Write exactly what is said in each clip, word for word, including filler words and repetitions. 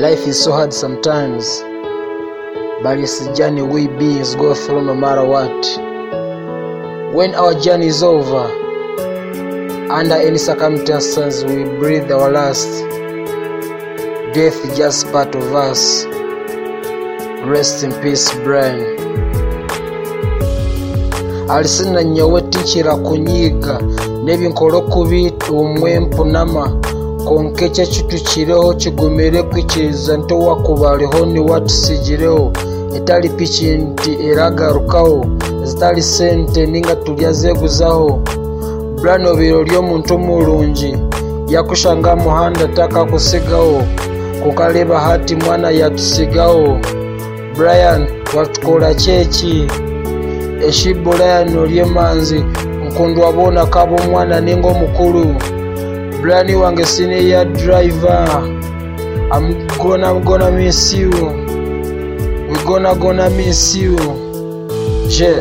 Life is so hard sometimes, but it's a journey we beings go through no matter what. When our journey is over, under any circumstances we breathe our last. Death is just part of us. Rest in peace, Brian. Alisina nyowe tichira kunyiga nebinkola kubita umwempu nama konkecha chitu chireho kigumire kwikiriza nto wakubaliho ni watusigireho etali pichi nti eragarukaho zitali sente ninga tulya zeguzaho. Brano biro lyo muntu mulungi yakushanga muhanda taka kusigaho kukaleba hati mwana yatusigaho. Brian watukola cheki eshibulano lyemanzi nkundwa bona kabo mwana ningo mukulu. Brian wange sine ya driver, I'm gonna gonna miss you, we gonna gonna miss you. Je,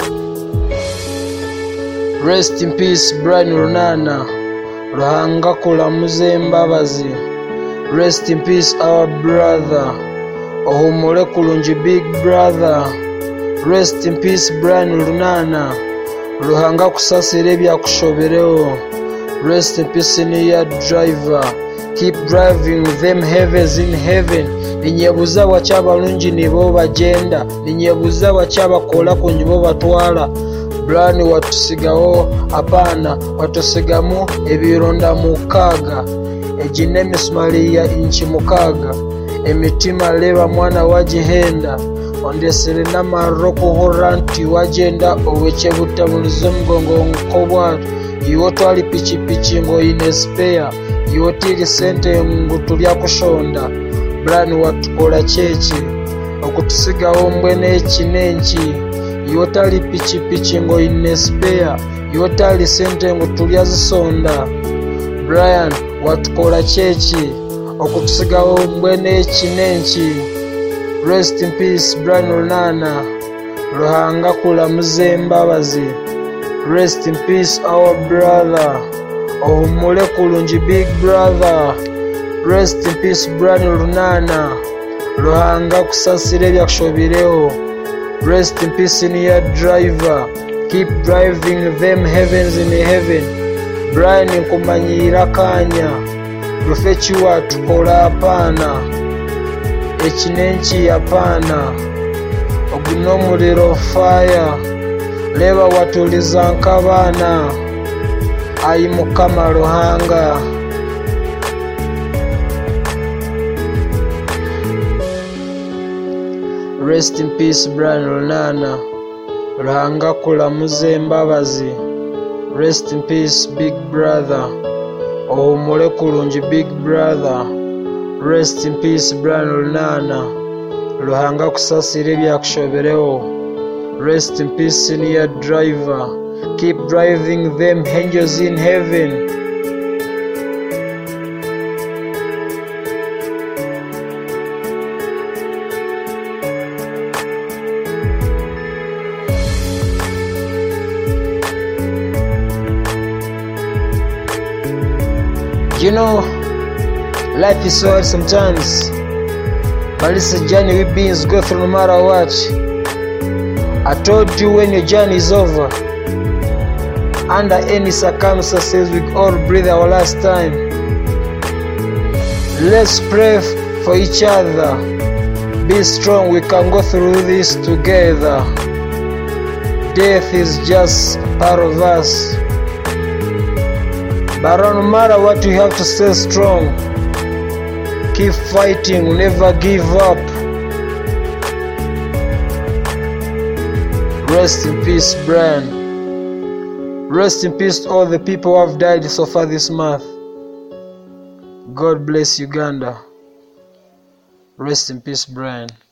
rest in peace Brian Runana, Ruhanga kulamuze mbabazi. Rest in peace our brother, ohumule kulungi big brother. Rest in peace Brian Runana, Ruhanga kusasire byakushobereho. Rest in peace senior driver, keep driving them heavens in heaven. Ninyebuza wachabalungi nibo bagenda, ninyebuza wachabakola kunjibo batwala. Brian watusigaho apana, watusigamu ebironda mukaga, ejine mismaliya inchi mukaga, emitima leba mwana wajihenda. Ondesere namaroko horanti wagenda oweche butamulizo mgongo nkobwa. Iwo twali pichi pichi ngo ine spare, iwo tili sente ngutulya kushonda. Brian watukola chechi okutusigaho mbwene chinenchi. Iwo tali pichi pichi ngo ine spare, iwo tali sente ngutulya zisonda. Brian watukola chechi okutusigaho mbwene chinenchi. Rest in peace Brian Runana, Ruhanga kulamuze mbabazi. Rest in peace our brother, ohumule kulungi big brother. Rest in peace Brian Runana, Ruhanga kusasire byakushobireho. Rest in peace senior driver, keep driving them heavens in heaven. Brian nkumanyira kanya, rufechi watukola apana, echinenchi apana, oguno muliro fire. Leba watuliza nkabana, ayi mukama Ruhanga. Rest in peace Brian Runana, Ruhanga kulamuze mbabazi. Rest in peace big brother, ohumule kulungi big brother. Rest in peace Brian Runana, Ruhanga kusasire byakushobereho. Rest in peace senior driver, keep driving them angels in heaven. You know, life is so hard sometimes, but it's a journey we beings go through no matter what. I told you when your journey is over, under any circumstances we all breathe our last time. Let's pray for each other. Be strong, we can go through this together. Death is just part of us, but no matter what we have to stay strong. Keep fighting, never give up. Rest in peace Brian. Rest in peace all the people who have died so far this month. God bless Uganda. Rest in peace Brian.